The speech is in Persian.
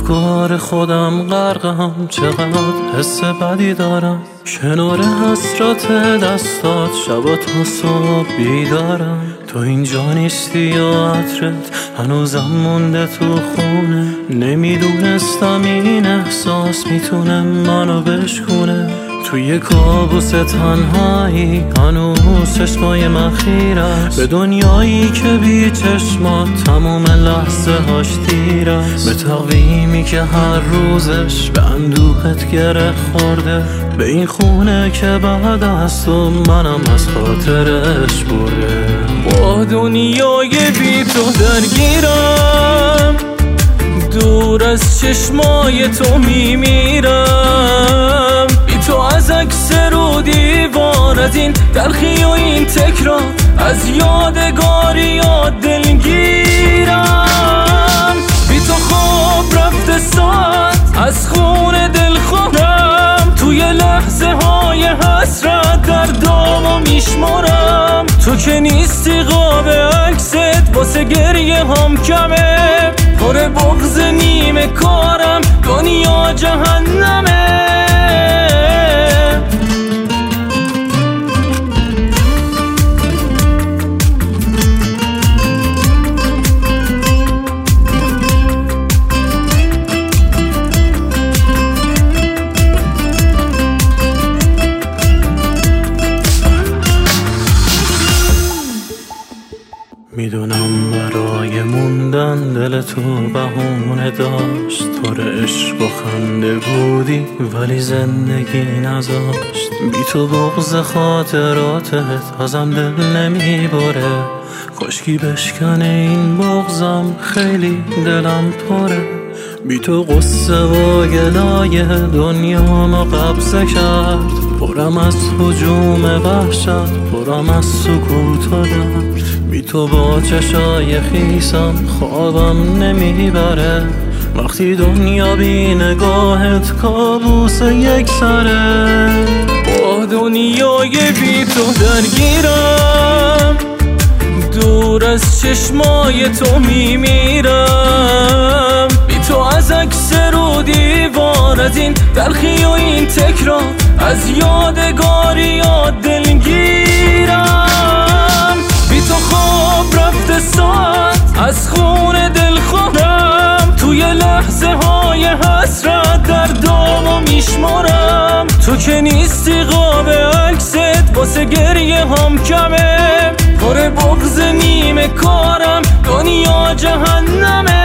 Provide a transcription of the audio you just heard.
افکار خودم غرقم، چقدر حس بدی دارم. کنار حسرت دستات شبا تا صبح بیدارم. تو اینجا نیستی یا عطرت هنوزم مونده تو خونه. نمیدونستم این احساس میتونه منو بشکونه. توی کابوس تنهایی هنوز چشمای من خیره است به دنیایی که بی چشمات تموم لحظه هاش تیر است. به تقویمی که هر روزش به اندوهت گره خورده. به این خونه که بعد از تو منم از خاطرش برده. با دنیای بی تو درگیرم، دور از چشمای تو میمیرم. بی تو از عکس رو دیوار، از این تلخی و این تکرار، از یادگاری یاد دلگیرم. بی تو خواب رفته ساعت از خون دل خودم. توی لحظه های حسرت دردامو میشمارم. تو که نیستی قاب عکست واسه گریه هم کمه. پر بغض نیمه کارم دنیا جهنمه. میدونم برای موندن دل تو بهونه داشت. پر عشق و خنده بودی ولی زندگی نذاشت. بی تو بغض خاطراتت ازم دل نمیبره. کاشکی بشکنه این بغضم خیلی دلم پره. بی تو قصه و گلای دنیامو قبضه کرد. پرم از هجوم وحشت، پرم از سکوت و درد. بی تو با چشای خیسم خوابم نمیبره. وقتی دنیا بی نگاهت کابوس یک سره. با دنیای بی تو درگیرم، دور از چشمای تو میمیرم. بی تو از عکس رو دیوار، از این تلخی و این تکرار، از یادگاری یاد دلگیرم. بی تو خواب رفته ساعت از خون دل خودم. توی لحظه های حسرت دردامو میشمارم. تو که نیستی قاب عکست واسه گریه هم کمه. پر بغض نیمه کارم دنیا جهنمه.